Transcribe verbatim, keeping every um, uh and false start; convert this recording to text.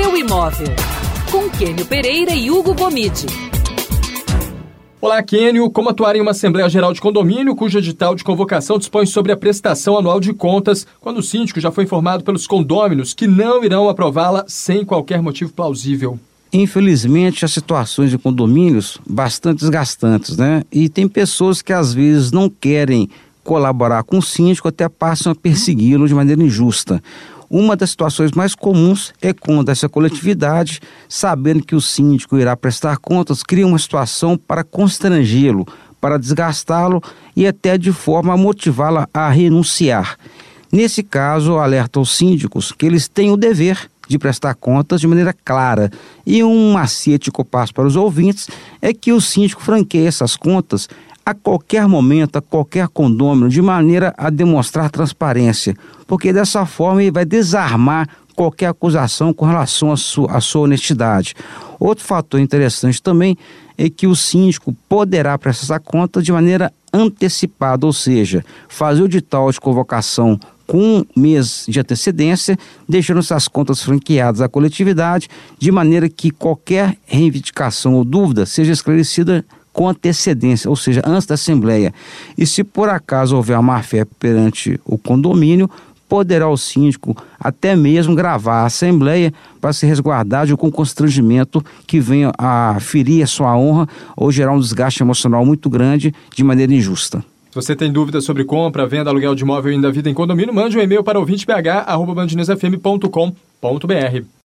seu imóvel. Com Quênio Pereira e Hugo Bomidi. Olá, Quênio. Como atuar em uma Assembleia Geral de Condomínio cujo edital de convocação dispõe sobre a prestação anual de contas, quando o síndico já foi informado pelos condôminos que não irão aprová-la sem qualquer motivo plausível? Infelizmente, as situações de condomínios bastante desgastantes, né? E tem pessoas que às vezes não querem colaborar com o síndico, até passam a persegui-lo de maneira injusta. Uma das situações mais comuns é quando essa coletividade, sabendo que o síndico irá prestar contas, cria uma situação para constrangê-lo, para desgastá-lo e até de forma a motivá-lo a renunciar. Nesse caso, alerta aos síndicos que eles têm o dever de prestar contas de maneira clara. E um macete que eu passo para os ouvintes é que o síndico franqueie essas contas a qualquer momento, a qualquer condômino, de maneira a demonstrar transparência, porque dessa forma ele vai desarmar qualquer acusação com relação à sua, à sua honestidade. Outro fator interessante também é que o síndico poderá prestar conta de maneira antecipada, ou seja, fazer o edital de convocação com um mês de antecedência, deixando essas contas franqueadas à coletividade, de maneira que qualquer reivindicação ou dúvida seja esclarecida com antecedência, ou seja, antes da Assembleia. E se por acaso houver uma má-fé perante o condomínio, poderá o síndico até mesmo gravar a Assembleia para se resguardar de algum constrangimento que venha a ferir a sua honra ou gerar um desgaste emocional muito grande de maneira injusta. Se você tem dúvidas sobre compra, venda, aluguel de imóvel e ainda vida em condomínio, mande um e-mail para ouvinte b h arroba band news f m ponto com ponto b r.